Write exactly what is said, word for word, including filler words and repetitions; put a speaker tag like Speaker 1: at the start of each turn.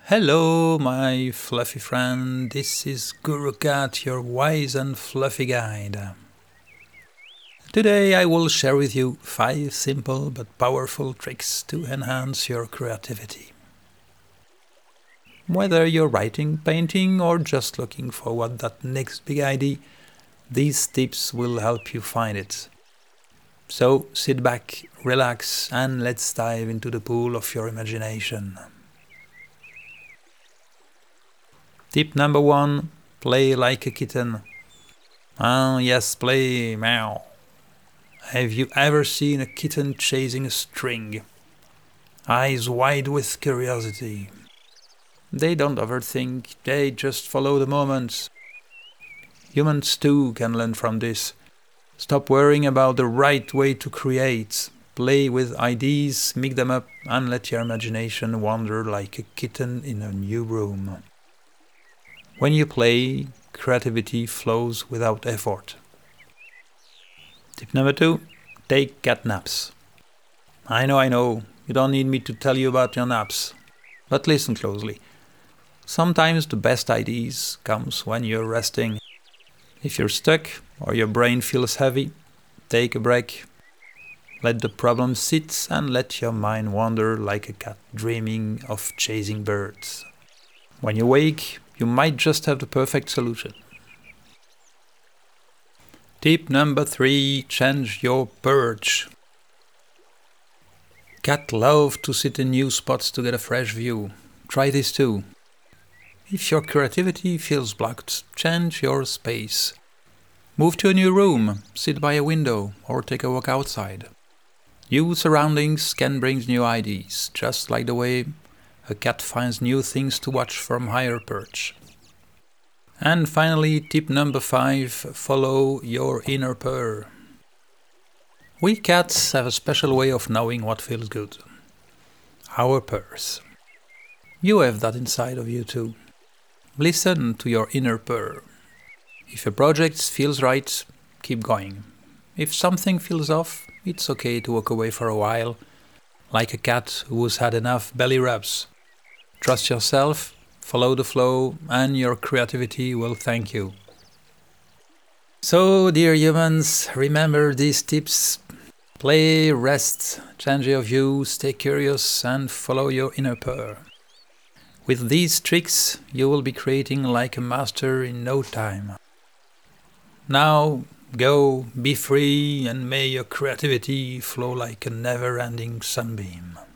Speaker 1: Hello, my fluffy friend. This is Guru Cat, your wise and fluffy guide. Today I will share with you five simple but powerful tricks to enhance your creativity. Whether you're writing, painting, or just looking for what that next big idea, these tips will help you find it. So sit back, relax, and let's dive into the pool of your imagination. Tip number one, play like a kitten. Ah, yes, play, meow. Have you ever seen a kitten chasing a string? Eyes wide with curiosity. They don't overthink, they just follow the moment. Humans too can learn from this. Stop worrying about the right way to create. Play with ideas, mix them up, and let your imagination wander like a kitten in a new room. When you play, creativity flows without effort. Tip number two, take cat naps. I know, I know, you don't need me to tell you about your naps. But listen closely. Sometimes the best ideas comes when you're resting. If you're stuck or your brain feels heavy, take a break. Let the problem sit and let your mind wander like a cat dreaming of chasing birds. When you wake, you might just have the perfect solution. Tip number three, change your perch. Cats love to sit in new spots to get a fresh view. Try this too. If your creativity feels blocked, change your space. Move to a new room, sit by a window, or take a walk outside. New surroundings can bring new ideas, just like the way a cat finds new things to watch from higher perch. And finally, tip number five, follow your inner purr. We cats have a special way of knowing what feels good. Our purrs. You have that inside of you too. Listen to your inner purr. If a project feels right, keep going. If something feels off, it's okay to walk away for a while, like a cat who's had enough belly rubs. Trust yourself, follow the flow, and your creativity will thank you. So, dear humans, remember these tips. Play, rest, change your view, stay curious, and follow your inner purr. With these tricks, you will be creating like a master in no time. Now, go, be free, and may your creativity flow like a never-ending sunbeam.